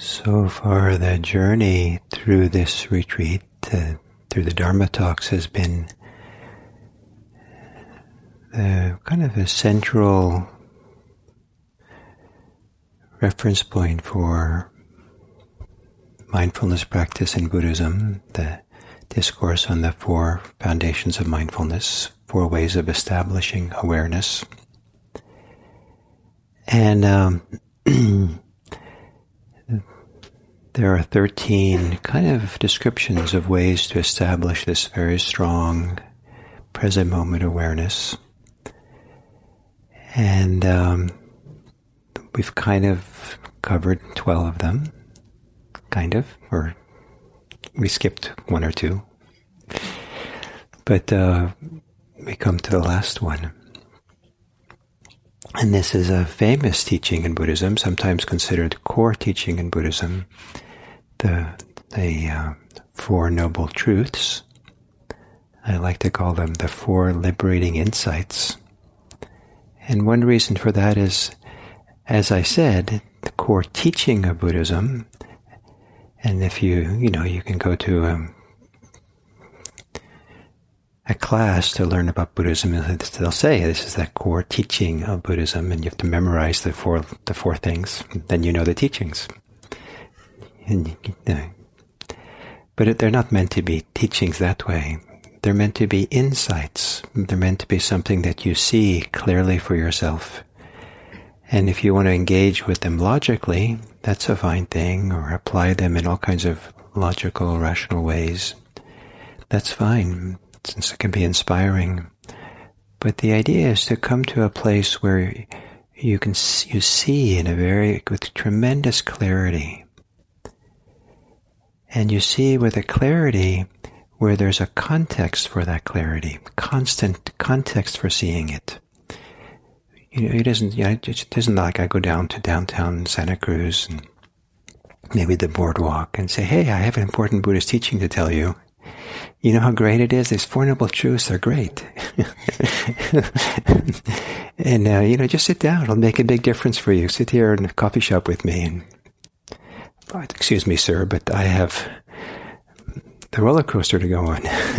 So far, the journey through this retreat, through the Dharma talks, has been kind of a central reference point for mindfulness practice in Buddhism, the discourse on the 4 foundations of mindfulness, 4 ways of establishing awareness. And there are 13 kind of descriptions of ways to establish this very strong present moment awareness. And we've kind of covered 12 of them, or we skipped 1 or 2. But we come to the last one. And this is a famous teaching in Buddhism, sometimes considered core teaching in Buddhism, the 4 Noble Truths. I like to call them the 4 liberating insights. And one reason for that is, as I said, the core teaching of Buddhism. And if you can go to a class to learn about Buddhism, they'll say this is that core teaching of Buddhism, and you have to memorize the four things. Then you know the teachings. But they're not meant to be teachings that way. They're meant to be insights. They're meant to be something that you see clearly for yourself. And if you want to engage with them logically, that's a fine thing, or apply them in all kinds of logical, rational ways. That's fine, since it can be inspiring. But the idea is to come to a place where you see with tremendous clarity. And you see with a clarity where there's a context for that clarity, constant context for seeing it. It isn't like I go down to downtown Santa Cruz and maybe the boardwalk and say, hey, I have an important Buddhist teaching to tell you. You know how great it is? These 4 Noble Truths are great. And, just sit down. It'll make a big difference for you. Sit here in a coffee shop with me. And, excuse me, sir, but I have the roller coaster to go on.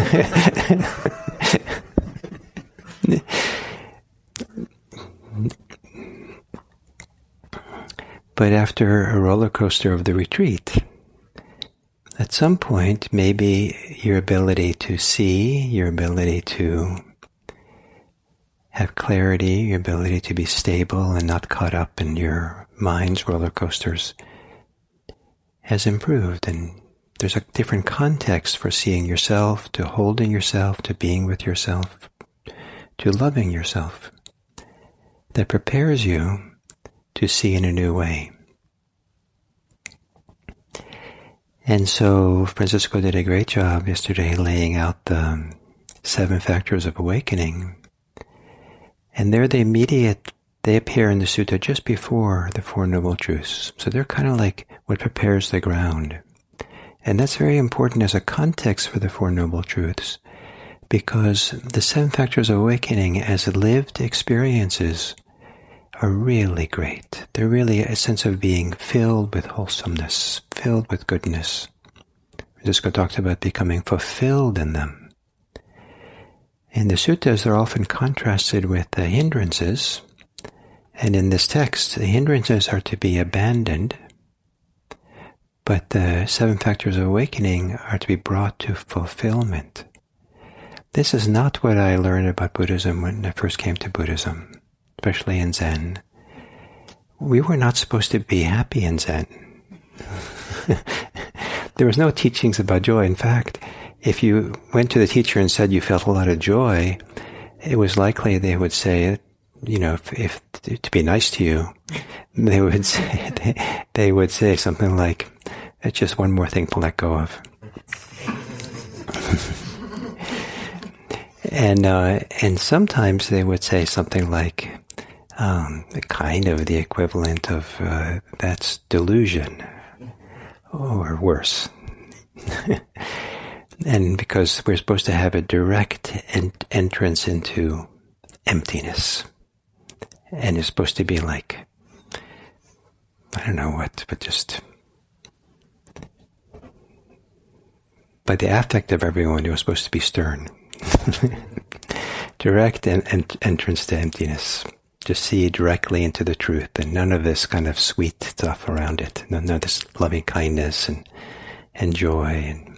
But after a roller coaster of the retreat, at some point, maybe your ability to see, your ability to have clarity, your ability to be stable and not caught up in your mind's roller coasters has improved. And there's a different context for seeing yourself, to holding yourself, to being with yourself, to loving yourself, that prepares you to see in a new way. And so Francisco did a great job yesterday laying out the 7 factors of awakening. And they're they appear in the sutta just before the 4 Noble Truths. So they're kind of like what prepares the ground. And that's very important as a context for the 4 Noble Truths, because the 7 factors of awakening as lived experiences are really great. They're really a sense of being filled with wholesomeness, filled with goodness. Francisco talked about becoming fulfilled in them. In the suttas, they're often contrasted with the hindrances. And in this text, the hindrances are to be abandoned, but the 7 factors of awakening are to be brought to fulfillment. This is not what I learned about Buddhism when I first came to Buddhism, especially in Zen. We were not supposed to be happy in Zen. There was no teachings about joy. In fact, if you went to the teacher and said you felt a lot of joy, it was likely they would say, if to be nice to you, they would say something like, "It's just one more thing to let go of." And sometimes they would say something like, kind of the equivalent of that's delusion, or worse. And because we're supposed to have a direct entrance into emptiness. And it's supposed to be like, I don't know what, but just by the affect of everyone, it was supposed to be stern. Direct entrance to emptiness. Just see directly into the truth, and none of this kind of sweet stuff around it. None of this loving kindness and joy. And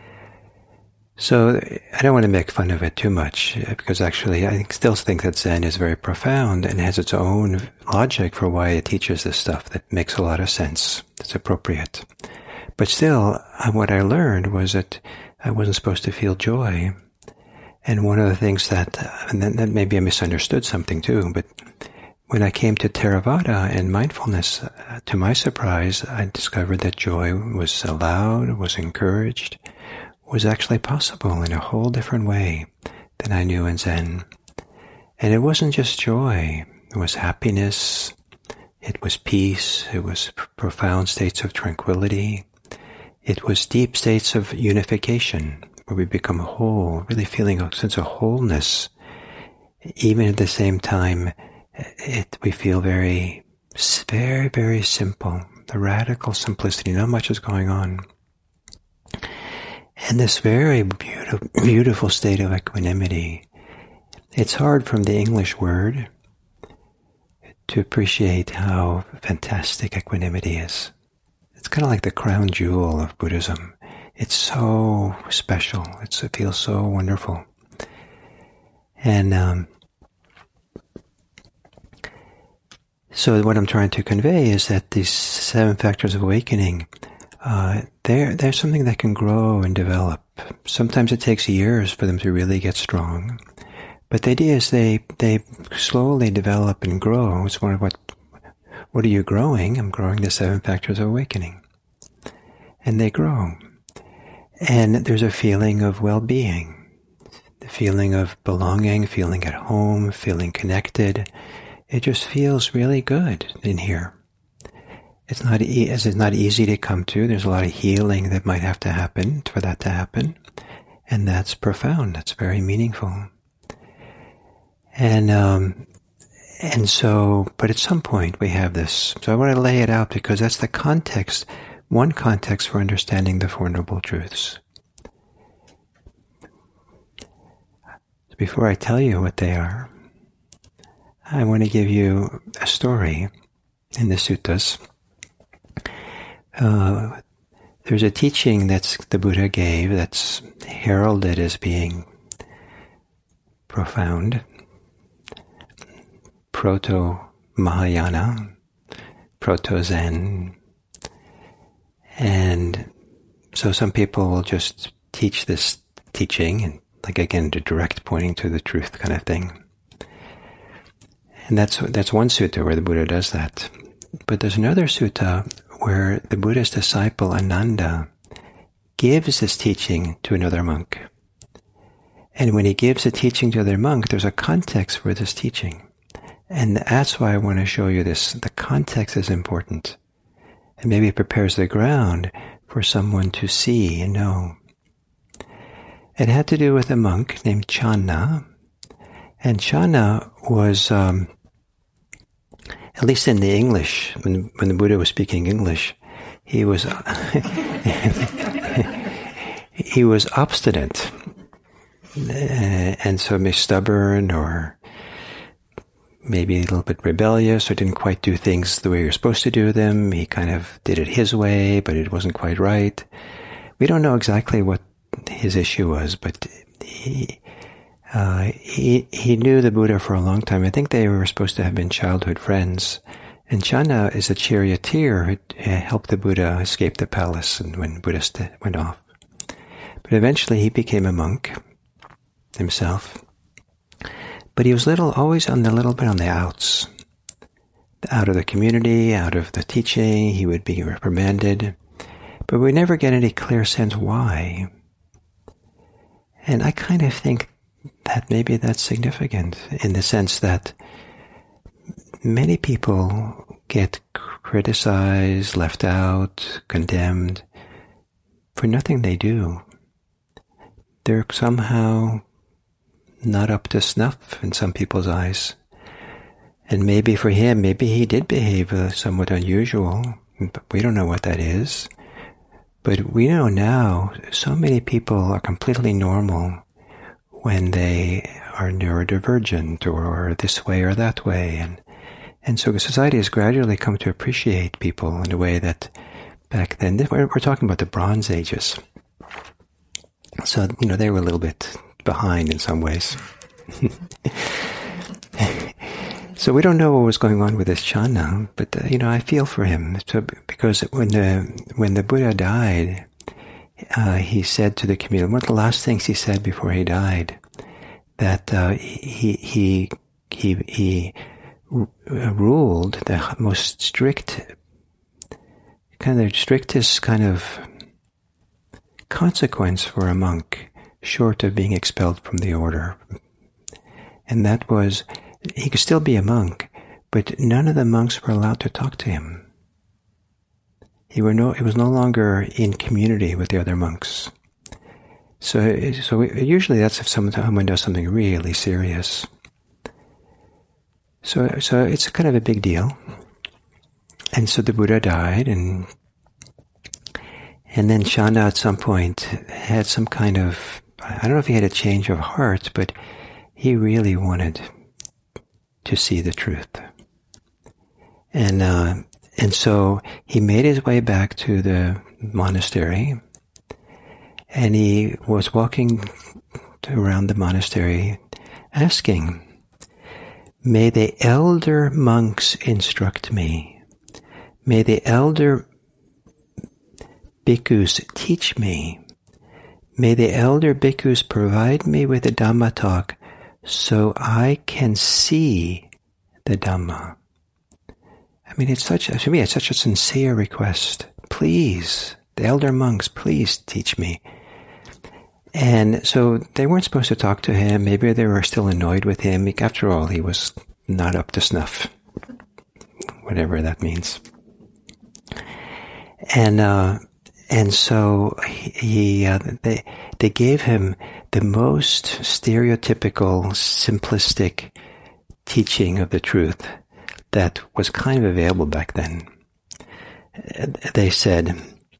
so I don't want to make fun of it too much, because actually I still think that Zen is very profound and has its own logic for why it teaches this stuff that makes a lot of sense. It's appropriate. But still, what I learned was that I wasn't supposed to feel joy. And one of the things that maybe I misunderstood something too, but when I came to Theravada and mindfulness, to my surprise, I discovered that joy was allowed, was encouraged, was actually possible in a whole different way than I knew in Zen. And it wasn't just joy. It was happiness. It was peace. It was profound states of tranquility. It was deep states of unification, where we become whole, really feeling a sense of wholeness. Even at the same time, we feel very, very, very simple, the radical simplicity. Not much is going on. And this very beautiful state of equanimity, it's hard from the English word to appreciate how fantastic equanimity is. It's kind of like the crown jewel of Buddhism. It's so special. It feels so wonderful. And so what I'm trying to convey is that these 7 factors of awakening, they're something that can grow and develop. Sometimes it takes years for them to really get strong. But the idea is they slowly develop and grow. It's one of what are you growing? I'm growing the 7 factors of awakening. And they grow. And there's a feeling of well-being, the feeling of belonging, feeling at home, feeling connected. It just feels really good in here. It's not easy to come to. There's a lot of healing that might have to happen for that to happen. And that's profound. That's very meaningful. And so, but at some point we have this. So I want to lay it out because that's the context, one context for understanding the Four Noble Truths. Before I tell you what they are, I want to give you a story in the suttas. There's a teaching that the Buddha gave that's heralded as being profound. Proto-Mahayana, Proto-Zen. And so some people will just teach this teaching, and like again, the direct pointing to the truth kind of thing. And that's one sutta where the Buddha does that. But there's another sutta where the Buddha's disciple Ananda gives this teaching to another monk. And when he gives the teaching to another monk, there's a context for this teaching. And that's why I want to show you this. The context is important. And maybe it prepares the ground for someone to see and know. It had to do with a monk named Channa. And Channa was, at least in the English, when the Buddha was speaking English, he was he was obstinate. And so maybe stubborn or maybe a little bit rebellious or didn't quite do things the way you're supposed to do them. He kind of did it his way, but it wasn't quite right. We don't know exactly what his issue was, but he knew the Buddha for a long time. I think they were supposed to have been childhood friends. And Channa is a charioteer who helped the Buddha escape the palace and when Buddha went off. But eventually he became a monk himself. But he was always a little bit on the outs. Out of the community, out of the teaching, he would be reprimanded. But we never get any clear sense why. And I kind of think that maybe that's significant in the sense that many people get criticized, left out, condemned for nothing they do. They're somehow not up to snuff in some people's eyes. And maybe for him, maybe he did behave somewhat unusual, but we don't know what that is. But we know now so many people are completely normal when they are neurodivergent or this way or that way. And so society has gradually come to appreciate people in a way that back then, we're talking about the Bronze Ages. So, they were a little bit behind in some ways. So we don't know what was going on with this Channa, but, I feel for him. So, because when the Buddha died, he said to the community, one of the last things he said before he died, that he ruled the most strictest kind of consequence for a monk, short of being expelled from the order. And that was, he could still be a monk, but none of the monks were allowed to talk to him. He was no longer in community with the other monks. So usually that's if someone does something really serious. So it's kind of a big deal. And so the Buddha died, and then Channa at some point had some kind of, I don't know if he had a change of heart, but he really wanted to see the truth. And so he made his way back to the monastery, and he was walking around the monastery asking, "May the elder monks instruct me. May the elder bhikkhus teach me. May the elder bhikkhus provide me with the Dhamma talk so I can see the Dhamma." I mean, to me, it's such a sincere request. Please, the elder monks, please teach me. And so they weren't supposed to talk to him. Maybe they were still annoyed with him. After all, he was not up to snuff, whatever that means. And so they gave him the most stereotypical, simplistic teaching of the truth that was kind of available back then. They said,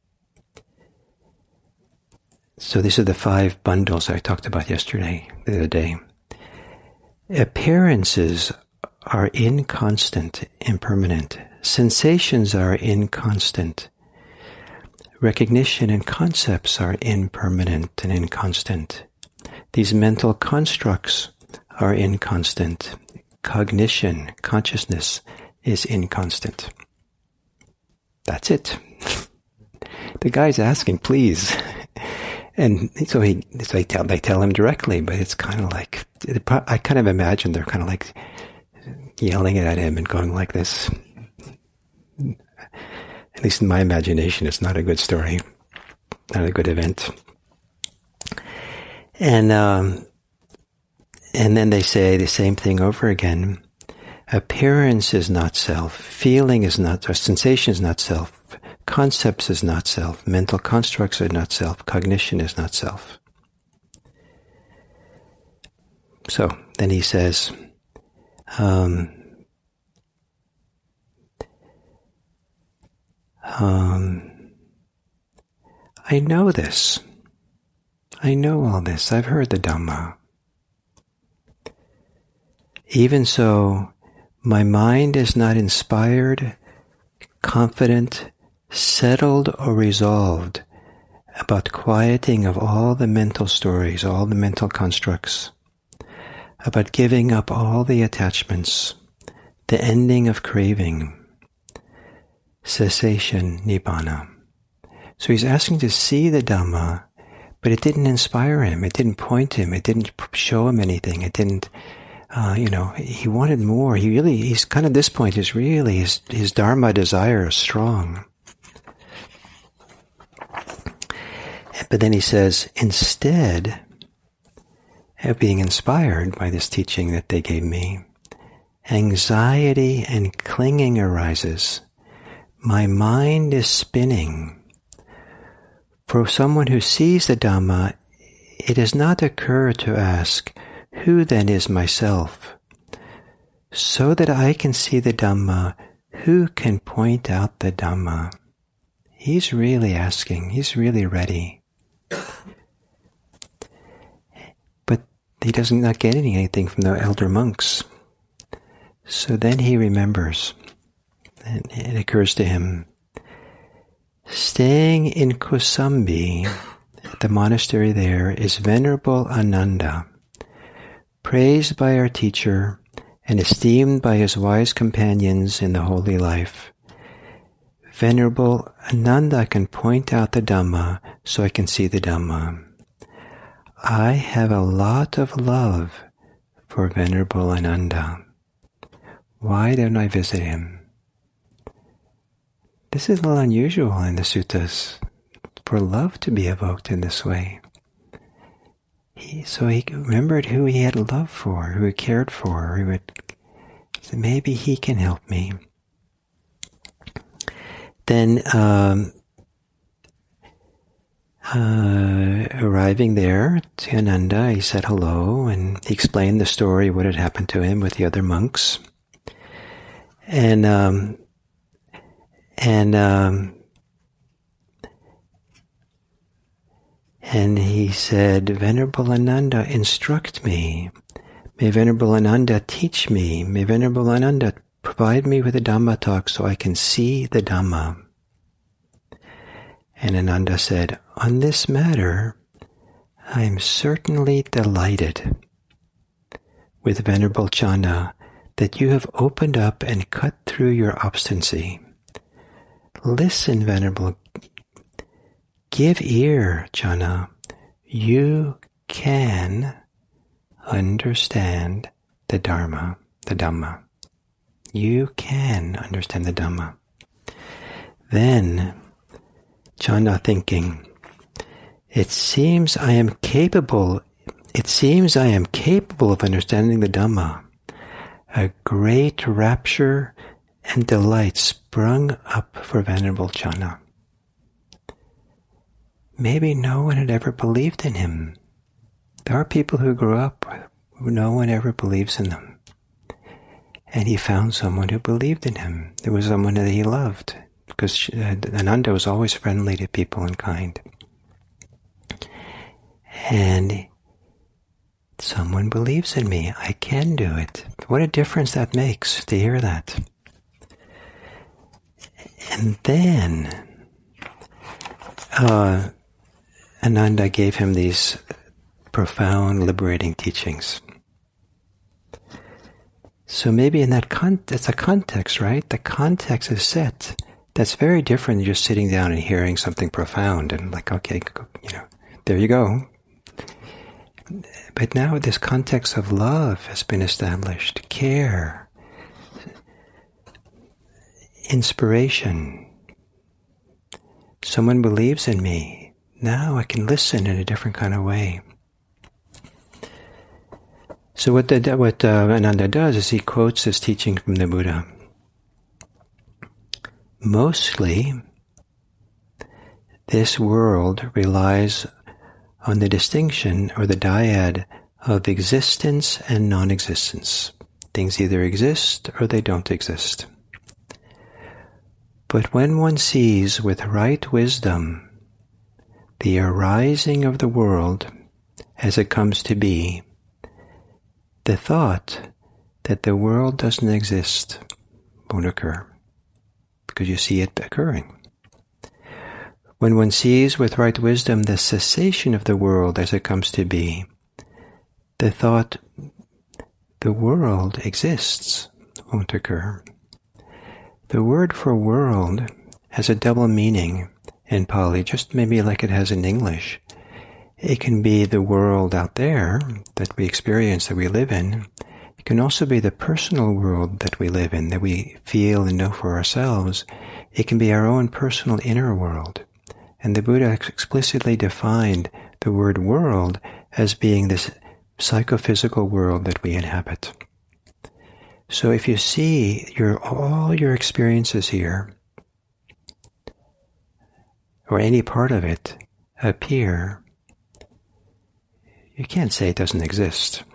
so these are the 5 bundles I talked about the other day. Appearances are inconstant, impermanent. Sensations are inconstant. Recognition and concepts are impermanent and inconstant. These mental constructs are inconstant. Cognition, consciousness, is inconstant. That's it. The guy's asking, please. And so they tell him directly, but it's kind of like, I kind of imagine they're kind of like yelling at him and going like this. At least in my imagination, it's not a good story, not a good event. And then they say the same thing over again. Appearance is not self. Feeling is not, or sensation is not self. Concepts is not self. Mental constructs are not self. Cognition is not self. So then he says, I know this. I know all this. I've heard the Dhamma. Even so, my mind is not inspired, confident, settled, or resolved about quieting of all the mental stories, all the mental constructs, about giving up all the attachments, the ending of craving, cessation, nibbana. So he's asking to see the Dhamma, but it didn't inspire him, it didn't point him, it didn't show him anything, it didn't, he wanted more. He's kind of, this point is really, his Dharma desire is strong. But then he says, instead of being inspired by this teaching that they gave me, anxiety and clinging arises. My mind is spinning. For someone who sees the Dhamma, it does not occur to ask, who then is myself? So that I can see the Dhamma, who can point out the Dhamma? He's really asking. He's really ready. But he does not get anything from the elder monks. So then he remembers, and it occurs to him, staying in Kosambi, the monastery there, is Venerable Ananda, praised by our teacher and esteemed by his wise companions in the holy life. Venerable Ananda can point out the Dhamma so I can see the Dhamma. I have a lot of love for Venerable Ananda. Why don't I visit him? This is a little unusual in the suttas, for love to be evoked in this way. So he remembered who he had love for, who he cared for. He said, maybe he can help me. Then, arriving there to Ananda, he said hello, and he explained the story, what had happened to him with the other monks. And he said, Venerable Ananda, instruct me. May Venerable Ananda teach me. May Venerable Ananda provide me with a Dhamma talk so I can see the Dhamma. And Ananda said, on this matter, I am certainly delighted with Venerable Channa that you have opened up and cut through your obstinacy. Listen, Venerable, give ear, Channa. You can understand the Dharma, the Dhamma. You can understand the Dhamma. Then, Channa thinking, it seems I am capable of understanding the Dhamma. A great rapture and delight sprung up for Venerable Channa. Maybe no one had ever believed in him. There are people who grew up who no one ever believes in them. And he found someone who believed in him. There was someone that he loved, because Ananda was always friendly to people and kind. And someone believes in me. I can do it. What a difference that makes to hear that. And then Ananda gave him these profound, liberating teachings. So maybe in that it's a context, right? The context is set. That's very different than just sitting down and hearing something profound and like, okay, there you go. But now this context of love has been established, care, inspiration. Someone believes in me. Now I can listen in a different kind of way. So what Ananda does is he quotes this teaching from the Buddha. Mostly, this world relies on the distinction or the dyad of existence and non-existence. Things either exist or they don't exist. But when one sees with right wisdom the arising of the world as it comes to be, the thought that the world doesn't exist won't occur, because you see it occurring. When one sees with right wisdom the cessation of the world as it comes to be, the thought the world exists won't occur. The word for world has a double meaning in Pali, just maybe like it has in English. It can be the world out there that we experience, that we live in. It can also be the personal world that we live in, that we feel and know for ourselves. It can be our own personal inner world. And the Buddha explicitly defined the word world as being this psychophysical world that we inhabit. So if you see all your experiences here, or any part of it, appear, you can't say it doesn't exist.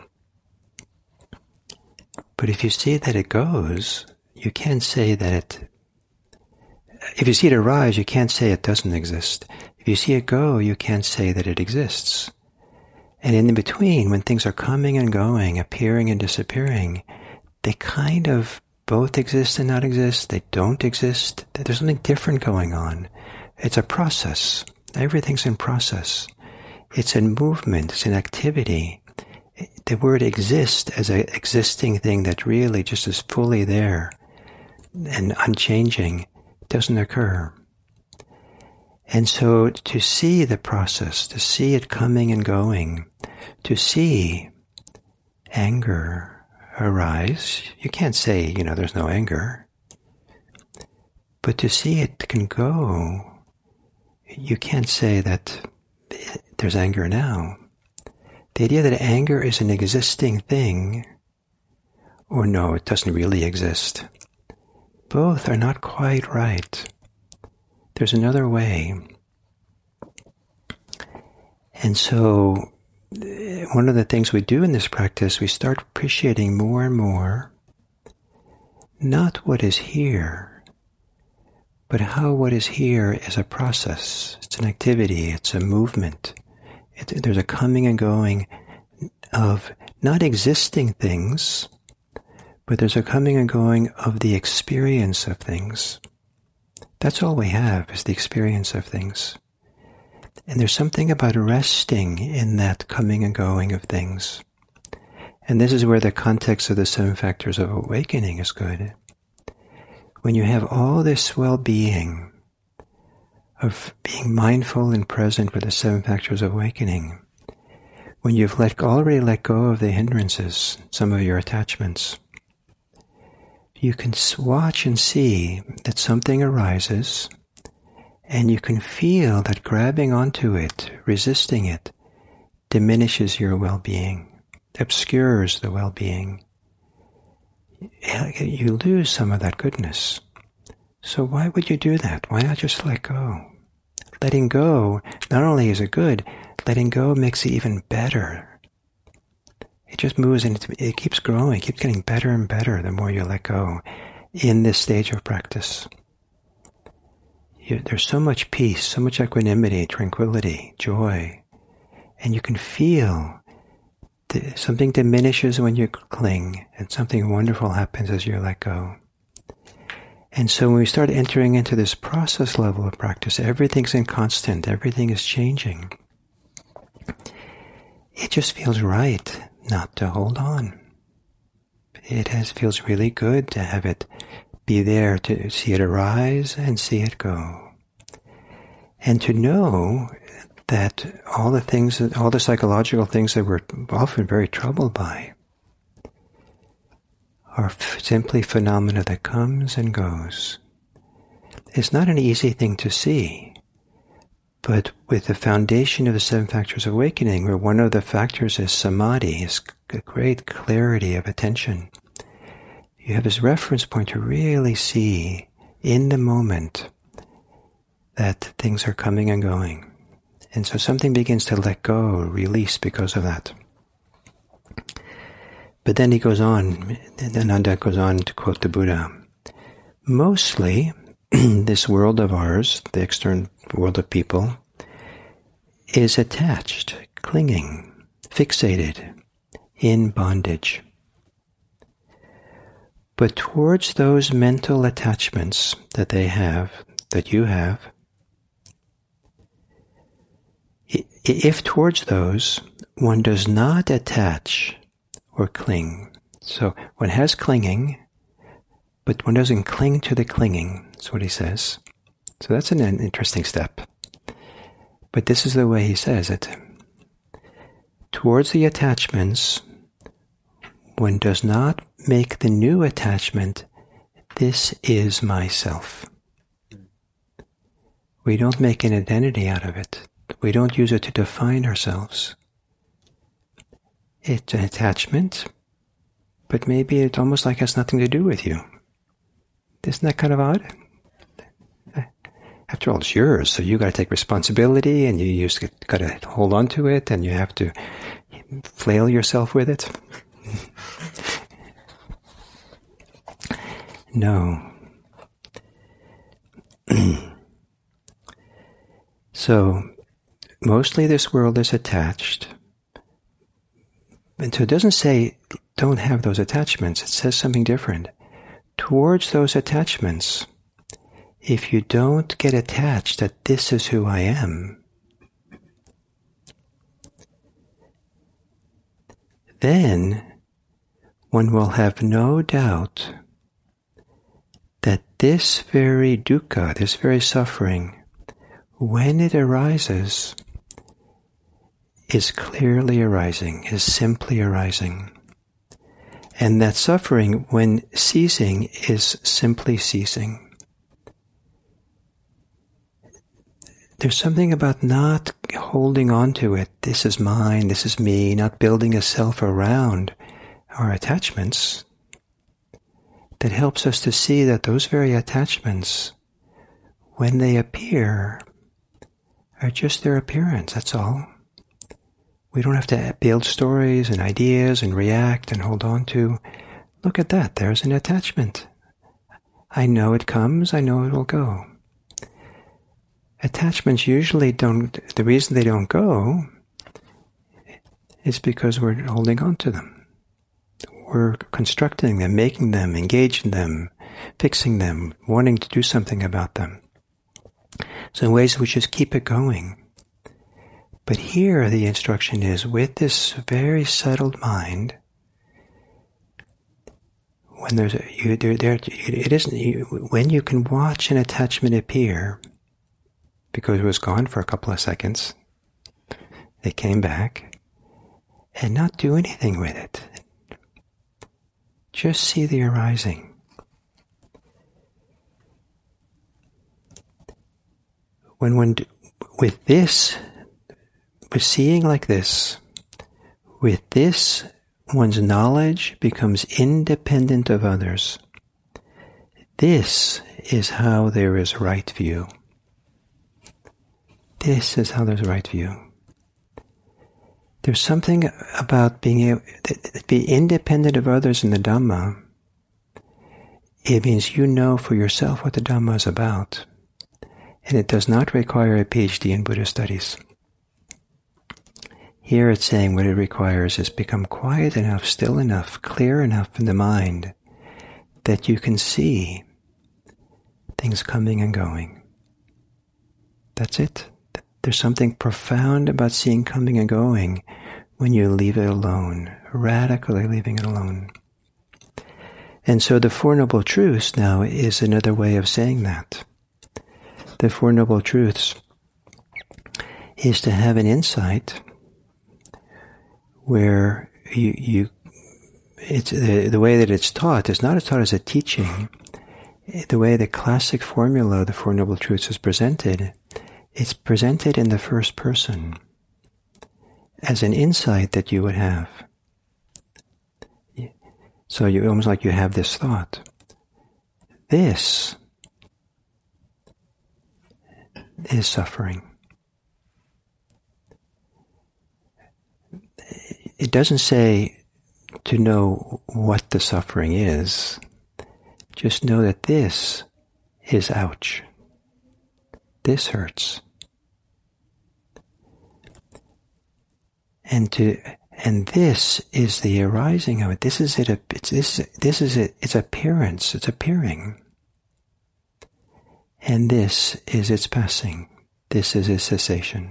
But if you see that it goes, you can't say that if you see it arise, you can't say it doesn't exist. If you see it go, you can't say that it exists. And in between, when things are coming and going, appearing and disappearing, they kind of both exist and not exist. They don't exist. There's something different going on. It's a process. Everything's in process. It's in movement. It's in activity. The word exist as an existing thing that really just is fully there and unchanging doesn't occur. And so to see the process, to see it coming and going, to see anger arise, you can't say, there's no anger. But to see it can go, you can't say that there's anger now. The idea that anger is an existing thing, or no, it doesn't really exist, both are not quite right. There's another way. And so, one of the things we do in this practice, we start appreciating more and more, not what is here, but how what is here is a process. It's an activity. It's a movement. There's a coming and going of not existing things, but there's a coming and going of the experience of things. That's all we have, is the experience of things. And there's something about resting in that coming and going of things. And this is where the context of the 7 factors of awakening is good. When you have all this well-being of being mindful and present with the 7 factors of awakening, when you've already let go of the hindrances, some of your attachments, you can watch and see that something arises, and you can feel that grabbing onto it, resisting it, diminishes your well-being, obscures the well-being. You lose some of that goodness. So why would you do that? Why not just let go? Letting go, not only is it good, letting go makes it even better. It just moves into, it keeps growing, it keeps getting better and better the more you let go in this stage of practice. There's so much peace, so much equanimity, tranquility, joy, and you can feel something diminishes when you cling, and something wonderful happens as you let go. And so when we start entering into this process level of practice, everything's in constant, everything is changing. It just feels right not to hold on. It feels really good to have it be there, to see it arise and see it go. And to know that all the psychological things that we're often very troubled by are simply phenomena that comes and goes. It's not an easy thing to see, but with the foundation of the 7 factors of awakening, where one of the factors is samadhi, is a great clarity of attention, you have this reference point to really see in the moment that things are coming and going. And so something begins to let go, release because of that. But then he goes on, Ananda goes on to quote the Buddha. Mostly, this world of ours, the external world of people, is attached, clinging, fixated, in bondage. But towards those mental attachments that they have, that you have, if towards those one does not attach or cling, so one has clinging, but one doesn't cling to the clinging, that's what he says. So that's an interesting step. But this is the way he says it. Towards the attachments, one does not make the new attachment, this is myself. We don't make an identity out of it. We don't use it to define ourselves. It's an attachment, but maybe it almost like has nothing to do with you. Isn't that kind of odd? After all, it's yours, so you got to take responsibility, and you just got to hold on to it, and you have to flail yourself with it. No. So, mostly this world is attached. And so it doesn't say don't have those attachments. It says something different. Towards those attachments, if you don't get attached that this is who I am, then one will have no doubt that this very dukkha, this very suffering, when it arises, is clearly arising, is simply arising. And that suffering, when ceasing, is simply ceasing. There's something about not holding on to it, this is mine, this is me, not building a self around our attachments, that helps us to see that those very attachments, when they appear, are just their appearance, that's all. We don't have to build stories and ideas and react and hold on to. Look at that, there's an attachment. I know it comes, I know it will go. Attachments usually don't, the reason they don't go is because we're holding on to them. We're constructing them, making them, engaging them, fixing them, wanting to do something about them. So in ways we just keep it going. But here the instruction is, with this very settled mind, when there's when you can watch an attachment appear, because it was gone for a couple of seconds, they came back, and not do anything with it. Just see the arising. With seeing like this, with this, one's knowledge becomes independent of others. This is how there is right view. This is how there's right view. There's something about being able to be independent of others in the Dhamma. It means you know for yourself what the Dhamma is about. And it does not require a PhD in Buddhist studies. Here it's saying what it requires is become quiet enough, still enough, clear enough in the mind that you can see things coming and going. That's it. There's something profound about seeing coming and going when you leave it alone, radically leaving it alone. And so the Four Noble Truths now is another way of saying that. The Four Noble Truths is to have an insight where it's the way that it's taught is not taught as a teaching. The way the classic formula of the Four Noble Truths is presented, it's presented in the first person as an insight that you would have. So you almost like you have this thought. This is suffering. It doesn't say to know what the suffering is. Just know that this is ouch. This hurts. And this is the arising of it. This is it. This is it. Its appearance. It's appearing. And this is its passing. This is its cessation.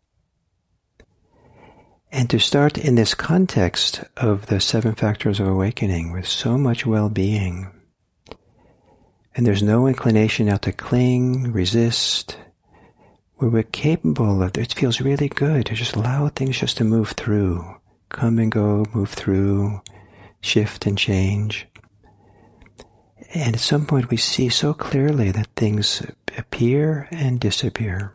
And to start in this context of the 7 factors of awakening with so much well-being, and there's no inclination now to cling, resist, where we're capable of, it feels really good to just allow things just to move through, come and go, move through, shift and change. And at some point we see so clearly that things appear and disappear,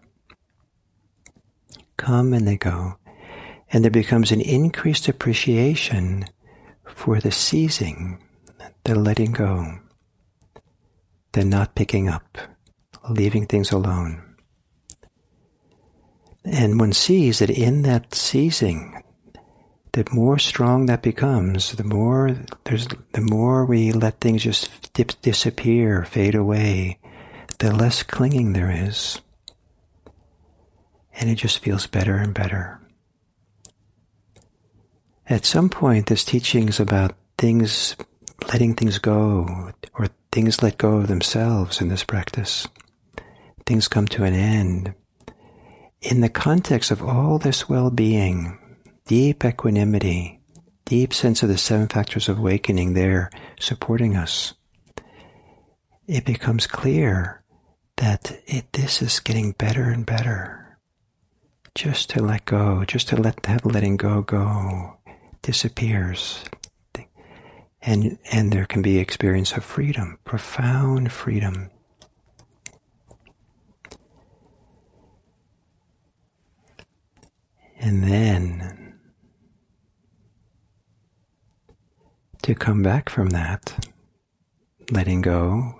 come and they go. And there becomes an increased appreciation for the seizing, the letting go, the not picking up, leaving things alone. And one sees that in that seizing, the more strong that becomes, the more we let things just disappear, fade away, the less clinging there is. and it just feels better and better. At some point, this teaching is about things, letting things go, or things let go of themselves in this practice. Things come to an end. In the context of all this well-being, deep equanimity, deep sense of the 7 factors of awakening there supporting us, it becomes clear that this is getting better and better. Just to let go, just to have letting go disappears. And there can be experience of freedom, profound freedom. And then to come back from that, letting go,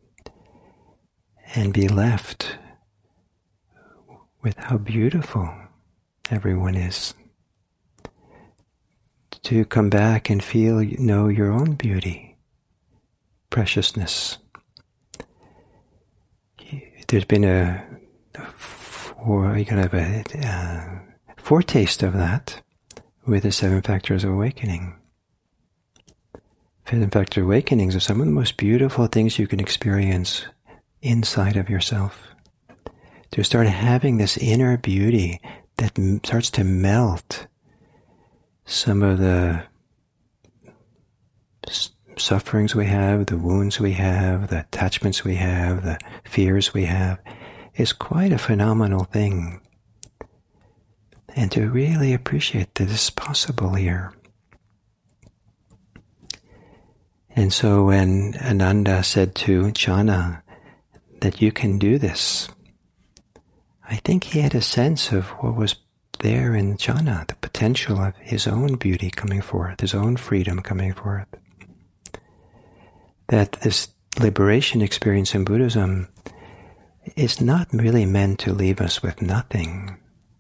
and be left with how beautiful everyone is. To come back and know your own beauty, preciousness. There's been a foretaste of that with the 7 factors of awakening. 7 factor awakenings are some of the most beautiful things you can experience inside of yourself. To start having this inner beauty that starts to melt some of the sufferings we have, the wounds we have, the attachments we have, the fears we have, is quite a phenomenal thing. And to really appreciate that this is possible here. And so when Ananda said to Channa that you can do this, I think he had a sense of what was there in Channa, the potential of his own beauty coming forth, his own freedom coming forth. That this liberation experience in Buddhism is not really meant to leave us with nothing.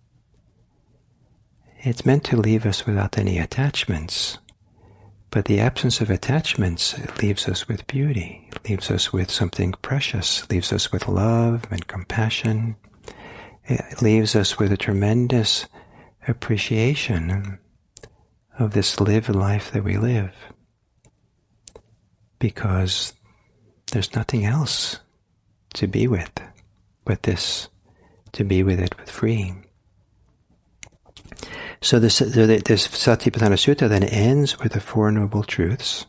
It's meant to leave us without any attachments. But the absence of attachments leaves us with beauty, leaves us with something precious, leaves us with love and compassion. It leaves us with a tremendous appreciation of this lived life that we live. Because there's nothing else to be with but this, to be with it with free. So this Satipatthana Sutta then ends with the 4 Noble Truths,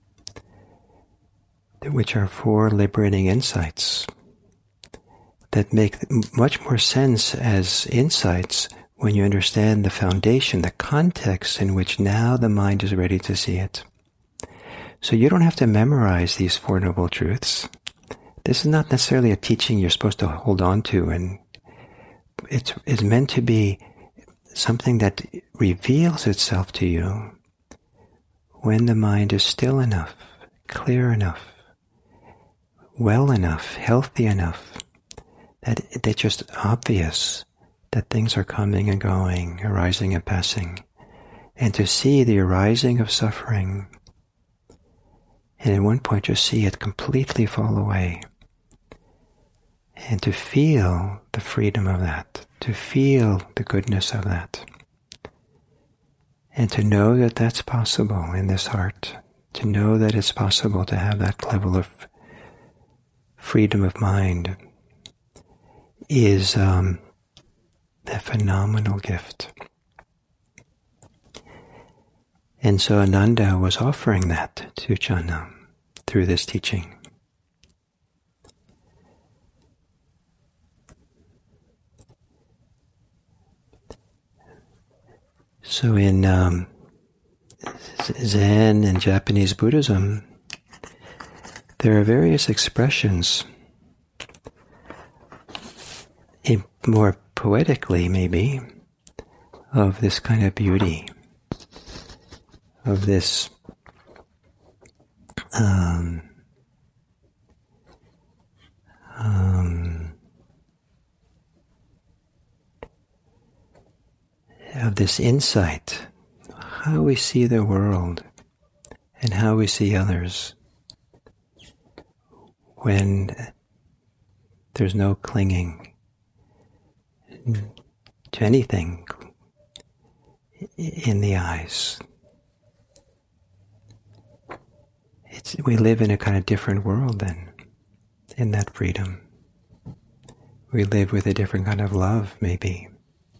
which are 4 liberating insights that make much more sense as insights when you understand the foundation, the context in which now the mind is ready to see it. So you don't have to memorize these 4 Noble Truths. This is not necessarily a teaching you're supposed to hold on to, and it's meant to be something that reveals itself to you when the mind is still enough, clear enough, well enough, healthy enough, that it's just obvious that things are coming and going, arising and passing, and to see the arising of suffering, and at one point just see it completely fall away, and to feel the freedom of that, to feel the goodness of that, and to know that that's possible in this heart, to know that it's possible to have that level of freedom of mind is a phenomenal gift. And so Ananda was offering that to Channa through this teaching. So in Zen and Japanese Buddhism, there are various expressions, more poetically maybe, of this kind of beauty, of this of this insight, how we see the world and how we see others when there's no clinging, to anything in the eyes. We live in a kind of different world then, in that freedom. We live with a different kind of love, maybe.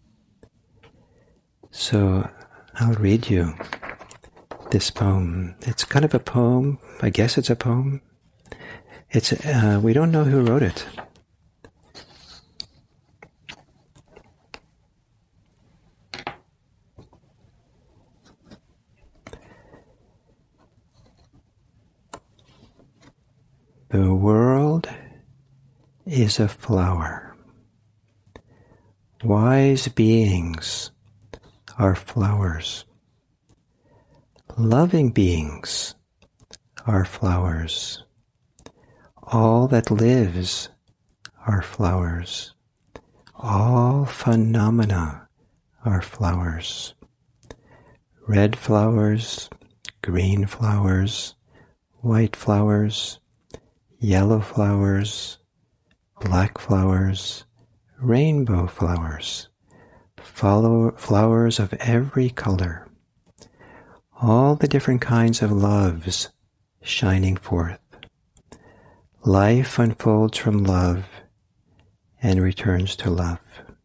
So I'll read you this poem. It's kind of a poem. I guess it's a poem. It's we don't know who wrote it. The world is a flower. Wise beings are flowers. Loving beings are flowers. All that lives are flowers. All phenomena are flowers. Red flowers, green flowers, white flowers, yellow flowers, black flowers, rainbow flowers, flowers of every color. All the different kinds of loves shining forth. Life unfolds from love and returns to love.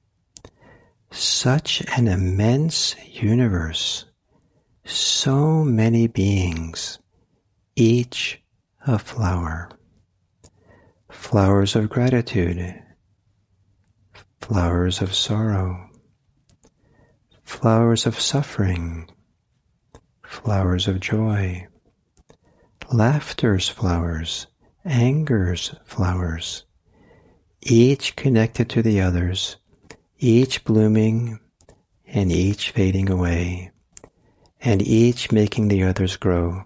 Such an immense universe, so many beings, each a flower. Flowers of gratitude, flowers of sorrow, flowers of suffering, flowers of joy, laughter's flowers, anger's flowers, each connected to the others, each blooming and each fading away, and each making the others grow.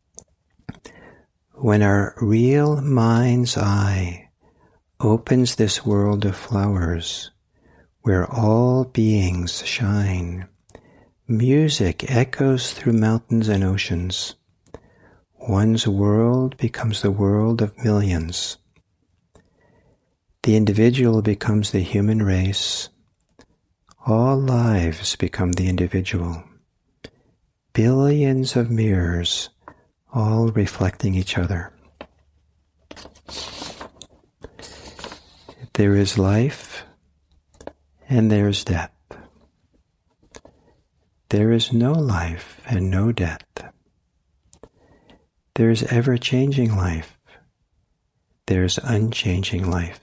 When our real mind's eye opens this world of flowers, where all beings shine, music echoes through mountains and oceans. One's world becomes the world of millions. The individual becomes the human race. All lives become the individual. Billions of mirrors, all reflecting each other. There is life and there is death. There is no life and no death. There is ever-changing life. There is unchanging life.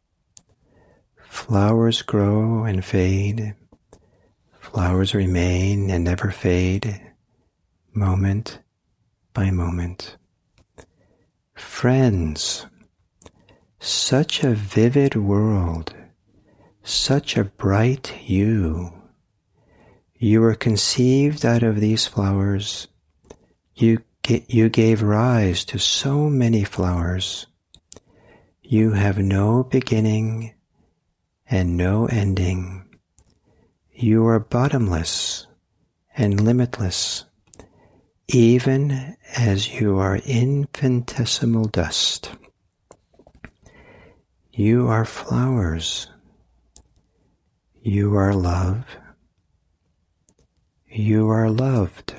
Flowers grow and fade. Flowers remain and never fade, moment by moment. Friends, such a vivid world, such a bright you. You were conceived out of these flowers. You gave rise to so many flowers. You have no beginning and no ending. You are bottomless and limitless, even as you are infinitesimal dust. You are flowers. You are love. You are loved.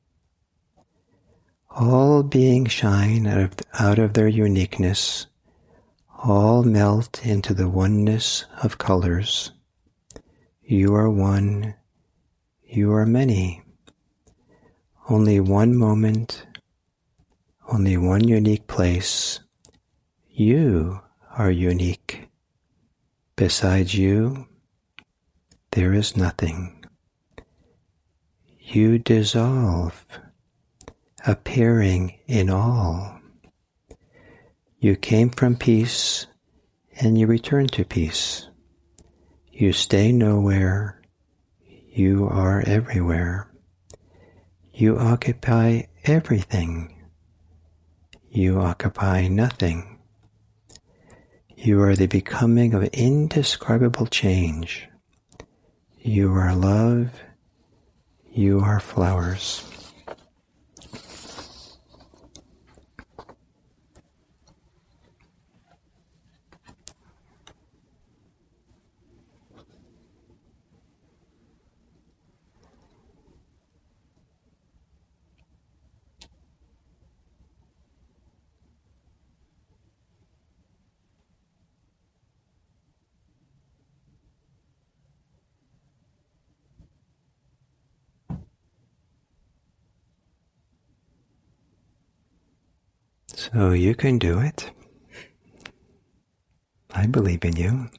All beings shine out of their uniqueness. All melt into the oneness of colors. You are one. You are many. Only one moment. Only one unique place. You are unique. Besides you, there is nothing. You dissolve, appearing in all. You came from peace, and you return to peace. You stay nowhere. You are everywhere. You occupy everything. You occupy nothing. You are the becoming of indescribable change. You are love. You are flowers. So you can do it. I believe in you.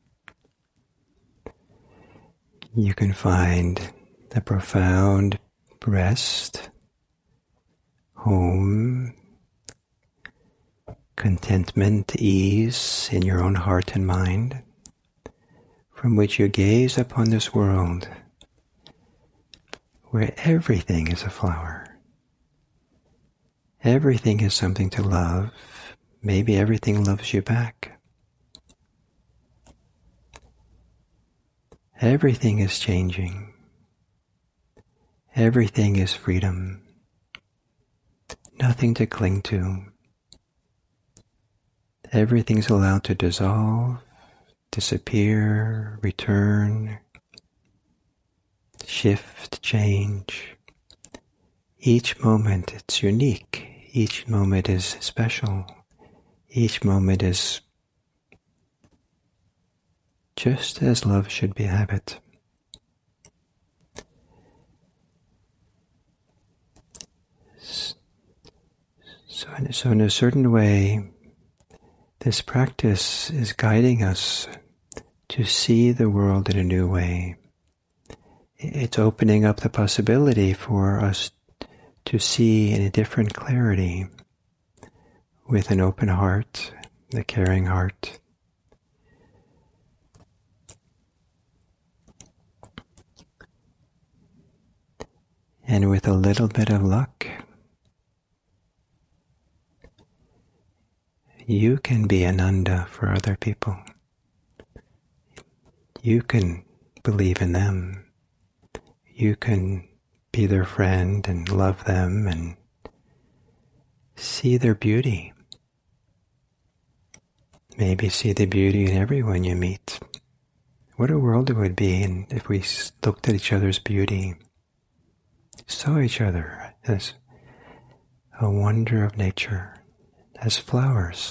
You can find a profound rest, home, contentment, ease in your own heart and mind, from which you gaze upon this world where everything is a flower. Everything is something to love. Maybe everything loves you back. Everything is changing. Everything is freedom. Nothing to cling to. Everything's allowed to dissolve, disappear, return, shift, change. Each moment it's unique. Each moment is special. Each moment is just as love should be have it. So in a certain way, this practice is guiding us to see the world in a new way. It's opening up the possibility for us to see in a different clarity, with an open heart, a caring heart. And with a little bit of luck, you can be Ananda for other people. You can believe in them. You can be their friend and love them and see their beauty. Maybe see the beauty in everyone you meet. What a world it would be if we looked at each other's beauty, saw each other as a wonder of nature, as flowers.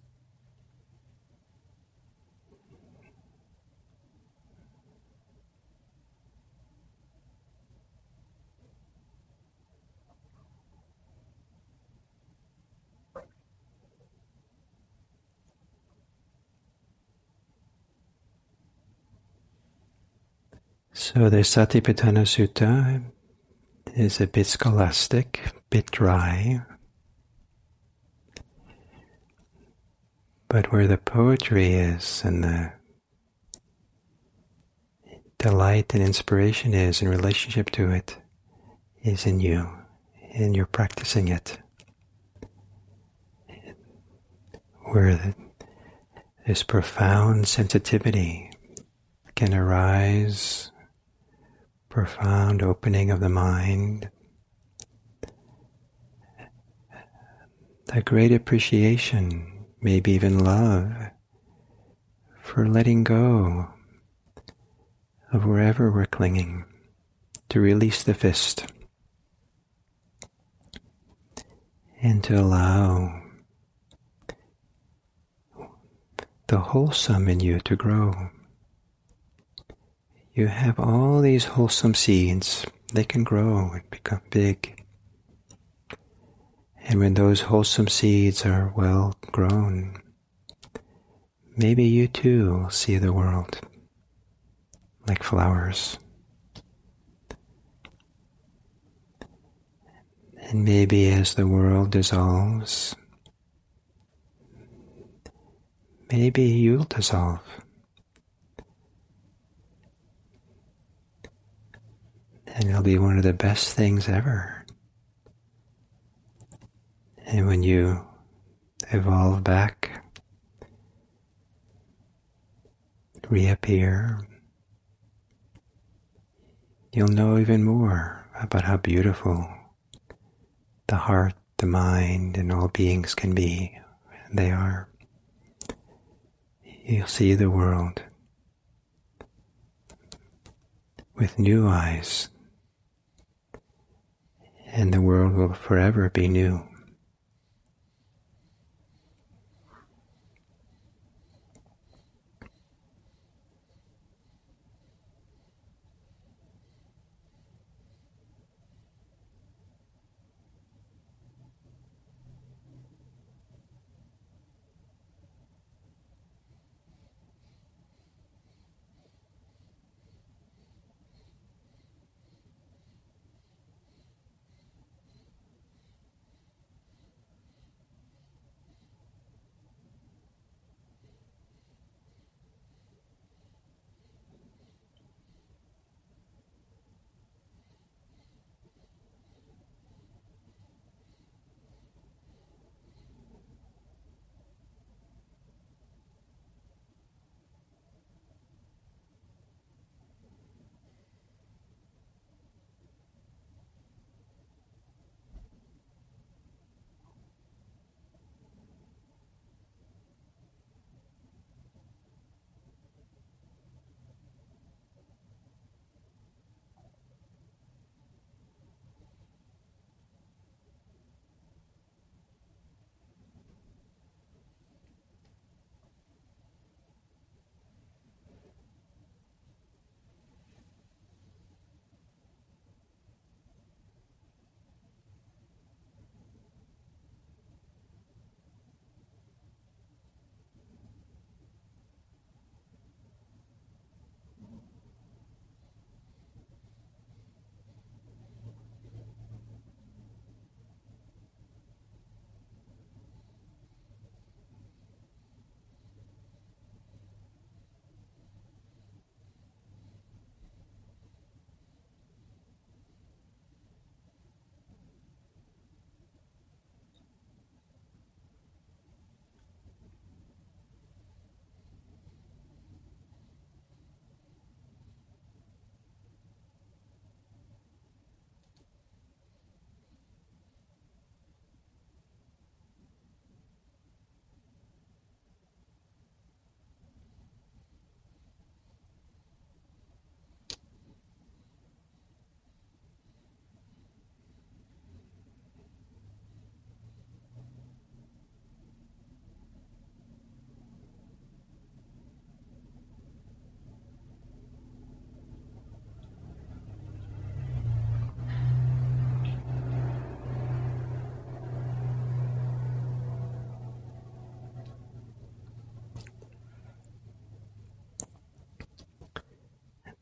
So the Satipatthana Sutta is a bit scholastic, a bit dry, but where the poetry is and the delight and inspiration is in relationship to it is in you, and you're practicing it. Where this profound sensitivity can arise, profound opening of the mind, a great appreciation, maybe even love, for letting go of wherever we're clinging, to release the fist, and to allow the wholesome in you to grow. You have all these wholesome seeds. They can grow and become big. And when those wholesome seeds are well grown, maybe you too will see the world like flowers. And maybe as the world dissolves, maybe you'll dissolve. And it'll be one of the best things ever. And when you evolve back, reappear, you'll know even more about how beautiful the heart, the mind, and all beings can be. And they are. You'll see the world with new eyes, and the world will forever be new.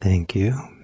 Thank you.